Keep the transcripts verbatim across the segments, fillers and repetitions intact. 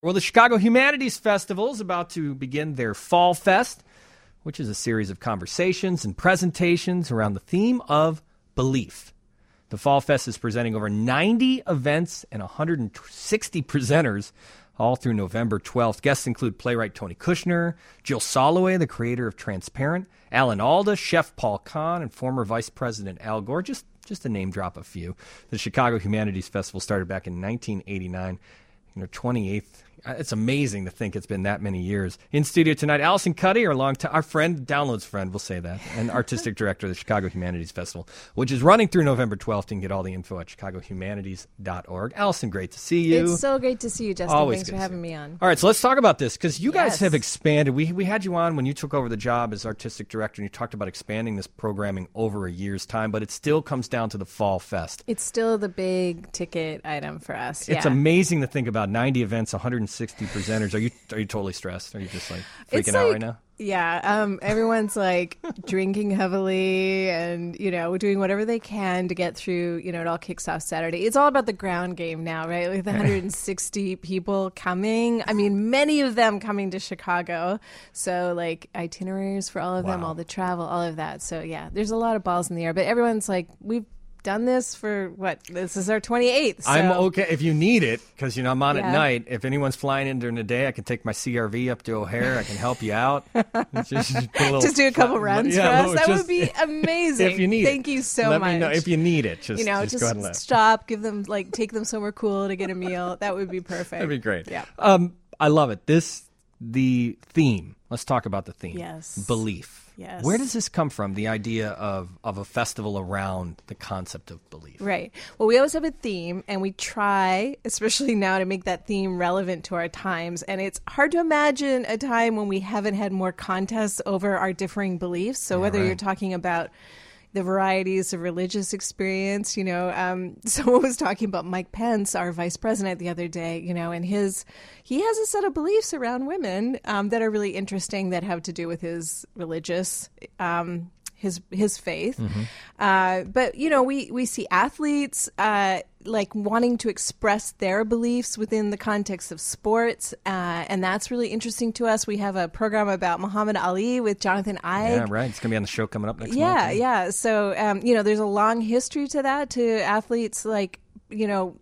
Well, the Chicago Humanities Festival is about to begin their Fall Fest, which is a series of conversations and presentations around the theme of belief. The Fall Fest is presenting over ninety events and one hundred sixty presenters all through November twelfth. Guests include playwright Tony Kushner, Jill Soloway, the creator of Transparent, Alan Alda, Chef Paul Kahn, and former Vice President Al Gore, just, just to name drop a few. The Chicago Humanities Festival started back in nineteen eighty-nine. You know, twenty-eighth. It's amazing to think it's been that many years. In studio tonight, Allison Cuddy, our long time, our friend, Downloads friend, we'll say that, and artistic director of the Chicago Humanities Festival, which is running through November twelfth. You can get all the info at chicago humanities dot org. Allison, great to see you. It's so great to see you, Justin. Always Thanks for having me on. All right, so let's talk about this, because you guys Yes. have expanded. We we had you on when you took over the job as artistic director, and you talked about expanding this programming over a year's time, but it still comes down to the Fall Fest. It's still the big ticket item for us. It's yeah. amazing to think about ninety events, one hundred sixty presenters. Are you are you totally stressed? Are you just like freaking It's out like- right now? Yeah, um, everyone's like drinking heavily and, you know, doing whatever they can to get through, you know, it all kicks off Saturday. It's all about the ground game now, right? With one hundred sixty people coming. I mean, many of them coming to Chicago. So, like, itineraries for all of them, Wow. all the travel, all of that. So, yeah, there's a lot of balls in the air. But everyone's like, we've done this for, what, this is our twenty-eighth. So. I'm okay if you need it, because you know I'm on Yeah. at night. If anyone's flying in during the day, I can take my C R V up to O'Hare. I can help you out. just, just, put a little Just do a couple flat- runs yeah, for us. no, That just- would be amazing. If you need Thank it. you so Let much. me know if you need it. Just you know, just, just, go ahead and let. stop, give them like take them somewhere cool to get a meal. That would be perfect. That'd be great. Yeah. Um, I love it. This the theme. Let's talk about the theme. Yes. Belief. Yes. Where does this come from? The idea of of a festival around the concept of belief. Right. Well, we always have a theme, and we try, especially now, to make that theme relevant to our times. And it's hard to imagine a time when we haven't had more contests over our differing beliefs. So Yeah, whether right. you're talking about the varieties of religious experience, you know, um, someone was talking about Mike Pence, our vice president, the other day, you know, and his, he has a set of beliefs around women um, that are really interesting that have to do with his religious, um, his his faith. Mm-hmm. Uh, but, you know, we, we see athletes uh, like wanting to express their beliefs within the context of sports. Uh, and that's really interesting to us. We have a program about Muhammad Ali with Jonathan Ive. Yeah, right. It's gonna be on the show coming up next Yeah, month. yeah. So, um, you know, there's a long history to that, to athletes like, you know,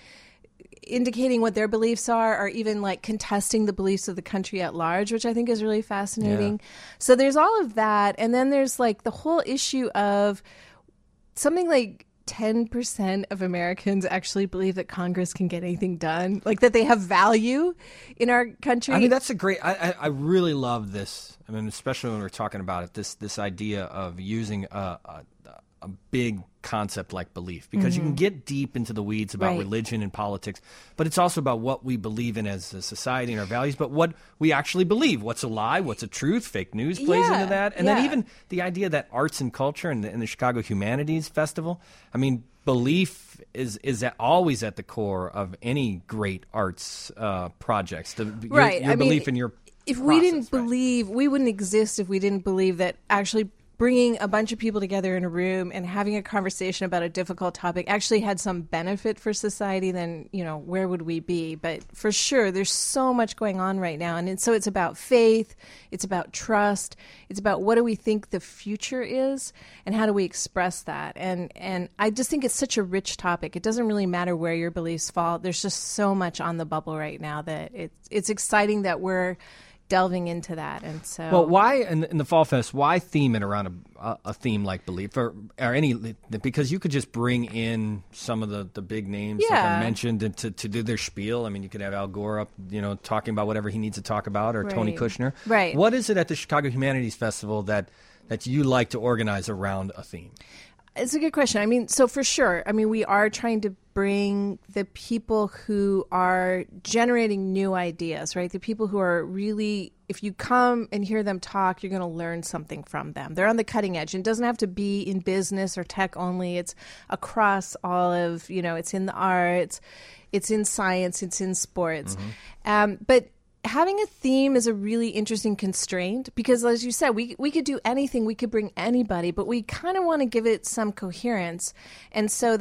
indicating what their beliefs are, or even like contesting the beliefs of the country at large, which I think is really fascinating. So there's all of that. And then there's like the whole issue of something like ten percent of Americans actually believe that Congress can get anything done, like that they have value in our country. I mean, that's a great. I, I I really love this. I mean, especially when we're talking about it, this this idea of using a a, a big concept like belief, because you can get deep into the weeds about Right. religion and politics, but it's also about what we believe in as a society and our values, but what we actually believe. What's a lie? What's a truth? Fake news plays Yeah, into that, and then yeah. even the idea that arts and culture and the, and the Chicago Humanities Festival. I mean, belief is is at, always at the core of any great arts uh, projects. The, your, Right. Your I mean, belief in your if we didn't process, right? believe, we wouldn't exist if we didn't believe that actually bringing a bunch of people together in a room and having a conversation about a difficult topic actually had some benefit for society, then, you know, where would we be? But for sure, there's so much going on right now. And it, so it's about faith, it's about trust, it's about what do we think the future is and how do we express that? And, and I just think it's such a rich topic. It doesn't really matter where your beliefs fall. There's just so much on the bubble right now that it's, it's exciting that we're delving into that. And so, Well, why in, in the Fall Fest? Why theme it around a, a, a theme like belief, or or any? Because you could just bring in some of the, the big names, like I Yeah. mentioned, and to, to do their spiel. I mean, you could have Al Gore up, you know, talking about whatever he needs to talk about, or Tony Right. Kushner. Right. What is it at the Chicago Humanities Festival that that you like to organize around a theme? It's a good question. I mean, so for sure, I mean, we are trying to bring the people who are generating new ideas, right? The people who are really, if you come and hear them talk, you're going to learn something from them. They're on the cutting edge. And it doesn't have to be in business or tech only. It's across all of, you know, it's in the arts, it's in science, it's in sports. Mm-hmm. Um, but having a theme is a really interesting constraint because, as you said, we we could do anything, we could bring anybody, but we kind of want to give it some coherence, and so that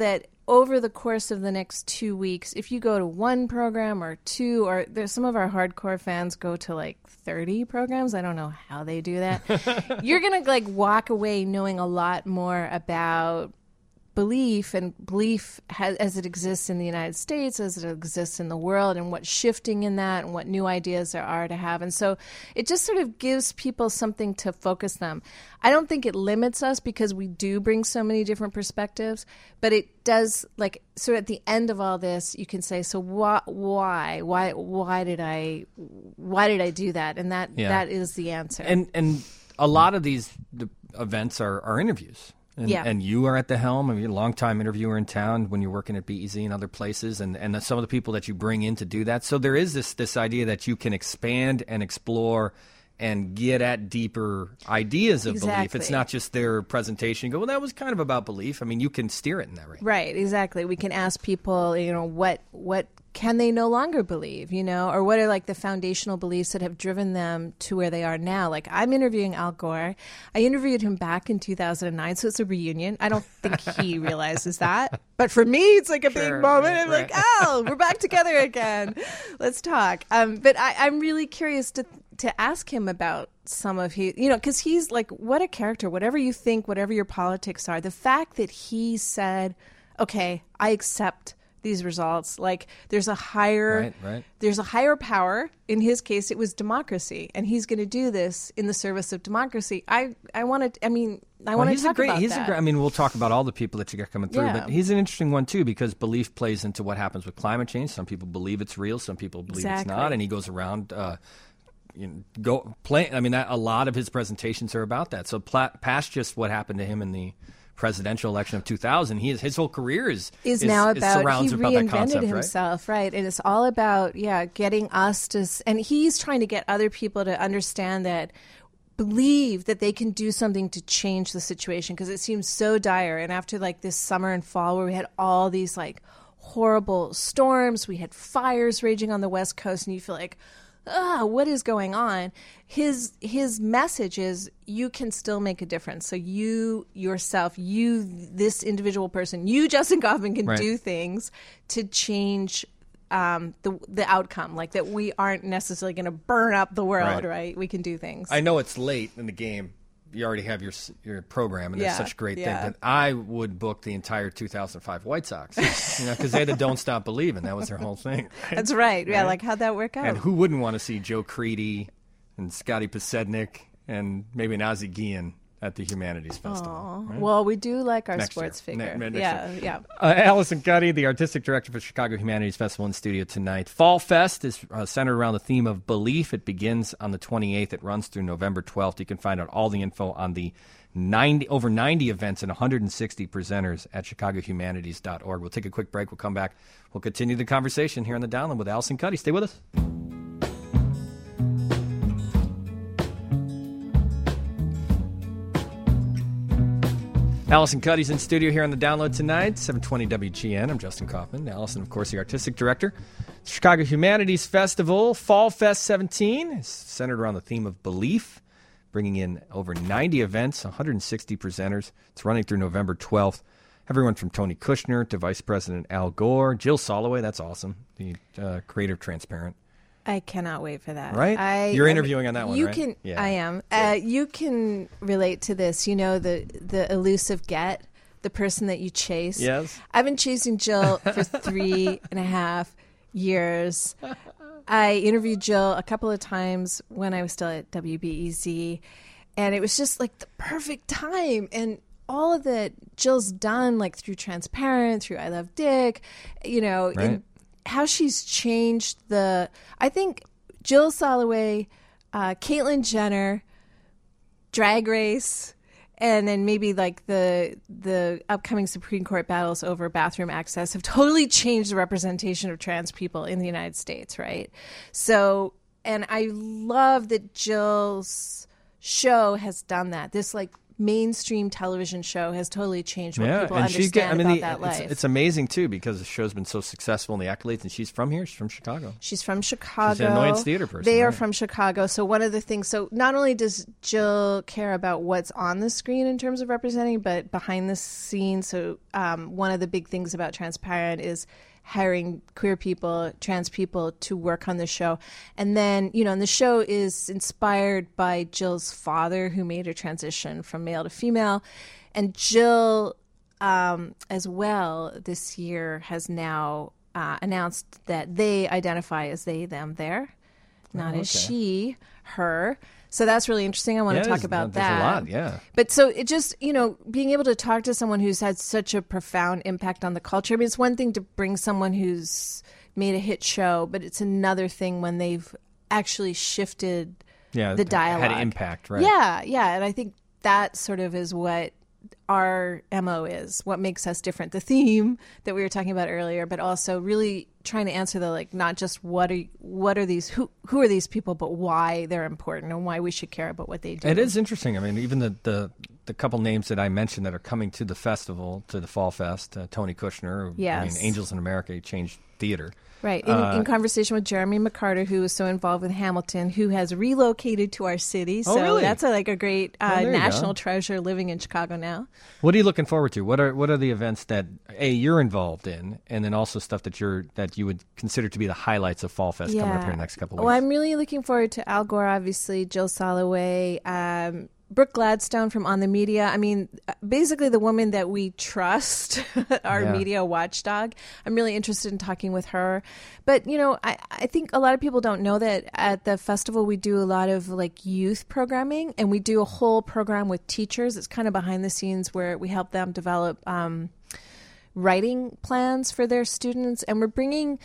over the course of the next two weeks, if you go to one program or two, or there's some of our hardcore fans go to like thirty programs. I don't know how they do that. You're going to like walk away knowing a lot more about belief and belief has, as it exists in the United States, as it exists in the world, and what's shifting in that and what new ideas there are to have. And so it just sort of gives people something to focus them. I don't think it limits us because we do bring so many different perspectives, but it does, like, so at the end of all this, you can say, so why, why, why, why did I, why did I do that? And that, yeah. that is the answer. And, and a lot of these the events are, are interviews. And, yeah. and you are at the helm. I mean, you're a long-time interviewer in town when you're working at B E Z and other places, and, and some of the people that you bring in to do that. So there is this this idea that you can expand and explore and get at deeper ideas of exactly. belief. It's not just their presentation. You go, well, that was kind of about belief. I mean, you can steer it in that way. Right, exactly. We can ask people, you know, what what can they no longer believe, you know, or what are like the foundational beliefs that have driven them to where they are now? Like, I'm interviewing Al Gore. I interviewed him back in two thousand nine, so it's a reunion. I don't think he realizes that. But for me, it's like a sure, big moment. right, I'm right. like, Al, we're back together again. Let's talk. Um, but I, I'm really curious to to ask him about some of his, you know, because he's like, what a character, whatever you think, whatever your politics are, the fact that he said, okay, I accept these results, like there's a higher right, right. there's a higher power. In his case, it was democracy, and he's going to do this in the service of democracy. I I want to I mean I well, want to talk a great, about he's that. A great, I mean, we'll talk about all the people that you got coming through, Yeah. but he's an interesting one too because belief plays into what happens with climate change. Some people believe it's real, some people believe Exactly. it's not, and he goes around uh, you know, go play. I mean, that, a lot of his presentations are about that. So pla- past just what happened to him in the presidential election of two thousand, he is, his whole career is is, is now is about surrounds he about reinvented that concept, himself, right? right? And it's all about yeah, getting us to, and he's trying to get other people to understand that, believe that they can do something to change the situation because it seems so dire. And after like this summer and fall where we had all these like horrible storms, we had fires raging on the West Coast, and you feel like, ah, what is going on? His his message is you can still make a difference. So you yourself, you this individual person, you Justin Kaufmann can right. do things to change um, the the outcome. Like that, we aren't necessarily going to burn up the world, right. right? We can do things. I know it's late in the game. You already have your your program, and yeah, that's such a great yeah. thing. But I would book the entire two thousand five White Sox, you know, because they had the "Don't Stop Believing." That was their whole thing. Right? That's right. Yeah, right? like how'd that work out? And who wouldn't want to see Joe Creedy and Scotty Posednik and maybe Nazi Guillen at the Humanities Festival? Right? Well, we do like our Next sports year. figure. Ne- ne- yeah, year. yeah. Uh, Allison Cuddy, the artistic director for Chicago Humanities Festival, in studio tonight. Fall Fest is uh, centered around the theme of belief. It begins on the twenty-eighth. It runs through November twelfth. You can find out all the info on the ninety over ninety events and one hundred sixty presenters at chicago humanities dot org. We'll take a quick break. We'll come back. We'll continue the conversation here on the Download with Allison Cuddy. Stay with us. Allison Cuddy's in studio here on the Download tonight, seven twenty W G N. I'm Justin Kaufman. Allison, of course, the artistic director. The Chicago Humanities Festival, Fall Fest seventeen, is centered around the theme of belief, bringing in over ninety events, one hundred sixty presenters. It's running through November twelfth. Everyone from Tony Kushner to Vice President Al Gore, Jill Soloway, that's awesome, the uh, creator of Transparent. I cannot wait for that. Right? I, You're I interviewing mean, on that one, you right? Can, Yeah. I am. Uh, you can relate to this. You know, the, the elusive get, the person that you chase. Yes. I've been chasing Jill for three and a half years. I interviewed Jill a couple of times when I was still at W B E Z, and it was just like the perfect time. And all of that Jill's done, like through Transparent, through I Love Dick, you know, Right. and how she's changed the, I think Jill Soloway, uh, Caitlyn Jenner, Drag Race, and then maybe like the the upcoming Supreme Court battles over bathroom access have totally changed the representation of trans people in the United States, right? So, and I love that Jill's show has done that. This like mainstream television show has totally changed what yeah, people and understand she's get, I mean, about the, that it's, life. It's amazing, too, because the show's been so successful in the accolades, and she's from here. She's from Chicago. She's from Chicago. She's an Annoyance Theater person. They are right? from Chicago. So one of the things, so not only does Jill care about what's on the screen in terms of representing, but behind the scenes. So um, one of the big things about Transparent is hiring queer people, trans people to work on the show. And then, you know, and the show is inspired by Jill's father, who made a transition from male to female. And Jill, um, as well, this year has now uh, announced that they identify as they, them, their, not Oh, as okay. she, her. So that's really interesting. I want Yeah, to talk there's- about there's that. a lot, yeah. But so it just, you know, being able to talk to someone who's had such a profound impact on the culture. I mean, it's one thing to bring someone who's made a hit show, but it's another thing when they've actually shifted Yeah, the dialogue. had impact, right? Yeah, yeah. And I think that sort of is what our M O is, what makes us different. The theme that we were talking about earlier, but also really trying to answer the, like, not just what are what are these who who are these people, but why they're important and why we should care about what they do. It is interesting. I mean, even the, the, the couple names that I mentioned that are coming to the festival, to the Fall Fest, uh, Tony Kushner, who, I mean, Yes. Angels in America, he changed theater. Right. In, Uh, in conversation with Jeremy McCarter, who is so involved with Hamilton, who has relocated to our city. Oh, So really? that's a, like a great uh, Oh, there you national go. treasure living in Chicago now. What are you looking forward to? What are what are the events that A, you're involved in, and then also stuff that you're that you would consider to be the highlights of Fall Fest coming up here in the next couple of Well, weeks? I'm really looking forward to Al Gore, obviously, Jill Soloway, um, Brooke Gladstone from On the Media. I mean, basically the woman that we trust, our Yeah. media watchdog. I'm really interested in talking with her. But, you know, I, I think a lot of people don't know that at the festival we do a lot of like youth programming, and we do a whole program with teachers. It's kind of behind the scenes where we help them develop um, writing plans for their students. And we're bringing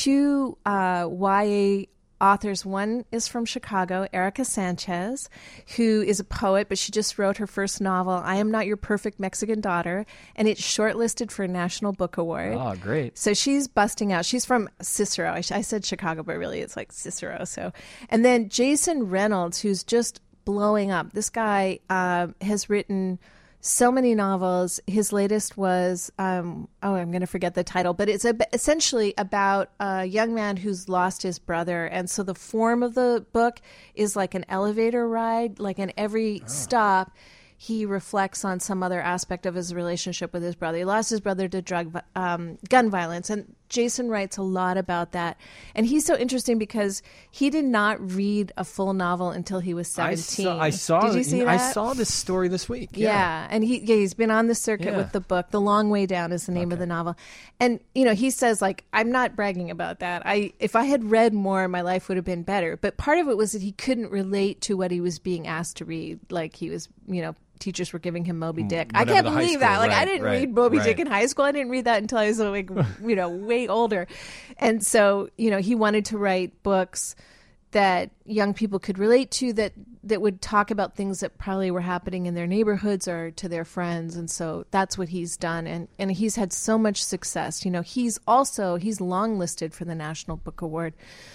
two uh, Y A authors. One is from Chicago, Erica Sanchez, who is a poet, but she just wrote her first novel, I Am Not Your Perfect Mexican Daughter, and it's shortlisted for a National Book Award. Oh, great. So she's busting out. She's from Cicero. I, sh- I said Chicago, but really it's like Cicero. So, and then Jason Reynolds, who's just blowing up. This guy uh, has written so many novels. His latest was, um, oh, I'm going to forget the title, but it's a, essentially about a young man who's lost his brother. And so the form of the book is like an elevator ride, like in every stop, he reflects on some other aspect of his relationship with his brother. He lost his brother to drug, vi- um, gun violence. And Jason writes a lot about that. And he's so interesting because he did not read a full novel until he was I seventeen. saw, I saw. Did you see that? I saw this story this week. Yeah, Yeah. and he yeah, he's been on the circuit Yeah. with the book. The Long Way Down is the name of the novel. And you know, he says like, I'm not bragging about that. I if I had read more, my life would have been better. But part of it was that he couldn't relate to what he was being asked to read. Like he was, you know, teachers were giving him Moby Dick. I whatever can't the high believe that. school, Like I right, didn't right, read Moby right. Dick in high school. I didn't read that until I was like, you know, way older. And so, you know, he wanted to write books that young people could relate to, that that would talk about things that probably were happening in their neighborhoods or to their friends. And so that's what he's done. And, and he's had so much success. You know, he's also, he's long listed for the National Book Award.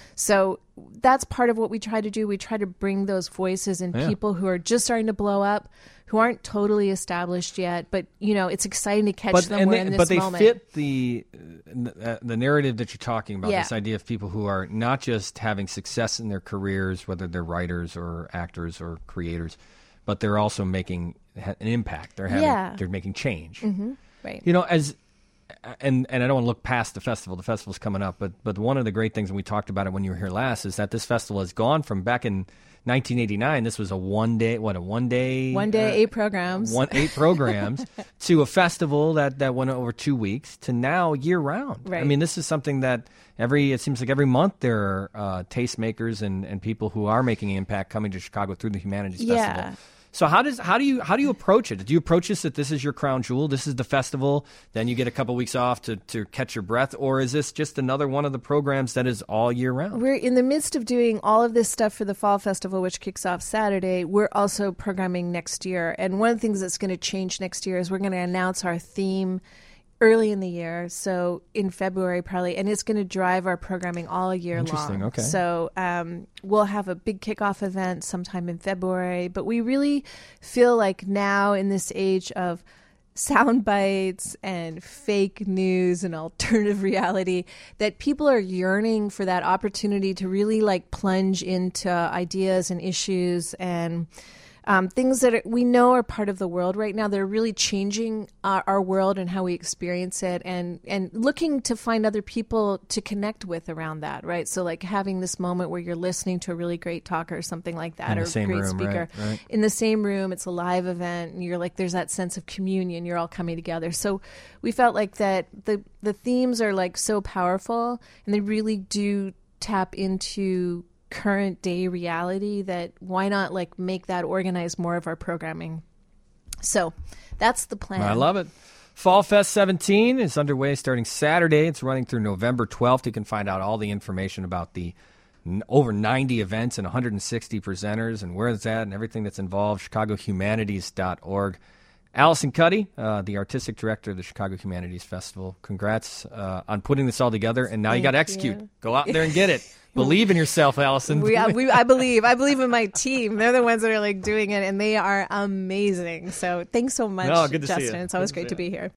So that's part of what we try to do. We try to bring those voices and Yeah. people who are just starting to blow up, who aren't totally established yet, but you know, it's exciting to catch But, them and where they, in this but they moment. fit the uh, the narrative that you're talking about. Yeah. This idea of people who are not just having success in their careers, whether they're writers or actors or creators, but they're also making ha- an impact. They're having, Yeah. they're making change. Right. You know, as and and I don't want to look past the festival. The festival's coming up, but but one of the great things, and we talked about it when you were here last, is that this festival has gone from back in nineteen eighty-nine. This was a one day, what a one day, One day, uh, eight programs. one eight programs to a festival that that went over two weeks to now year round. Right. I mean, this is something that every it seems like every month there are uh, tastemakers and and people who are making an impact coming to Chicago through the Humanities Yeah. Festival. So how does how do you how do you approach it? Do you approach this that this is your crown jewel? This is the festival. Then you get a couple weeks off to, to catch your breath, or is this just another one of the programs that is all year round? We're in the midst of doing all of this stuff for the Fall Festival, which kicks off Saturday. We're also programming next year. And one of the things that's going to change next year is we're going to announce our theme early in the year, so in February probably, and it's going to drive our programming all year Interesting, long. okay. So um, we'll have a big kickoff event sometime in February, but we really feel like now in this age of sound bites and fake news and alternative reality that people are yearning for that opportunity to really like plunge into ideas and issues and Um, things that are, we know are part of the world right now. They're really changing our, our world and how we experience it, and and looking to find other people to connect with around that, right? So like having this moment where you're listening to a really great talker or something like that, in or the same a great room, speaker right, right. in the same room. It's a live event, and you're like, there's that sense of communion. You're all coming together. So we felt like that the the themes are like so powerful, and they really do tap into current day reality, that why not like make that organize more of our programming. So that's the plan. I love it. Fall Fest seventeen is underway starting Saturday. It's running through November twelfth. You can find out all the information about the n- over ninety events and one hundred sixty presenters and where it's at and everything that's involved, chicago humanities dot org. Allison Cuddy, uh, the artistic director of the Chicago Humanities Festival, congrats uh, on putting this all together. And now Thank you got to execute. you. Go out there and get it. Believe in yourself, Allison. We, I, we, I believe. I believe in my team. They're the ones that are like doing it, and they are amazing. So thanks so much, No, good to see Justin. you. It's always Good to great see to you. be here.